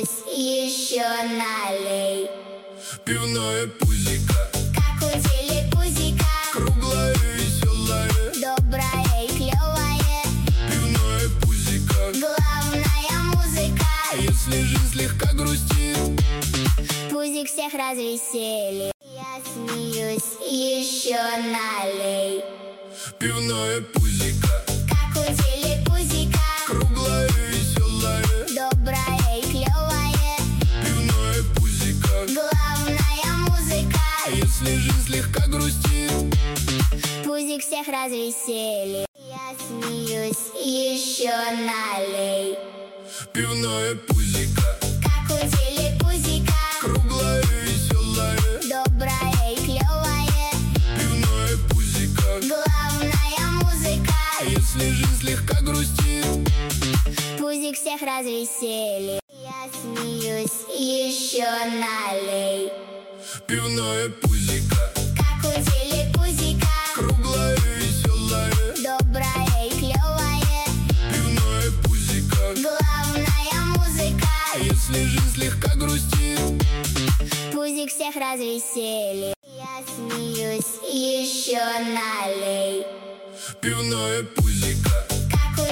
смеюсь, еще налей. Пивное пузико, Как у телепузика, круглое и веселое. доброе и клевое, Пивное пузико, главная музыка. если жизнь слегка грустит, Пузик всех развеселит. Я смеюсь, еще налей. пивное пузико, Как у телепузика, круглое и веселое. доброе и клевое, Пивное пузико, главная музыка. если жизнь слегка грустит, Пузик всех развеселит. Я смеюсь, еще налей. пивное пузико, Как у телепузика, круглое и веселое. доброе и клевое, Пивное пузико, главная музыка. если жизнь слегка грустит, Пузик всех развеселит. Я смеюсь, еще налей. пивное пузико, Как у телепузика, круглое и веселое. доброе и клевое, Пивное пузико, главная музыка. если жизнь слегка грустит, Пузик всех развеселит. Я смеюсь, еще налей. пивное пузико,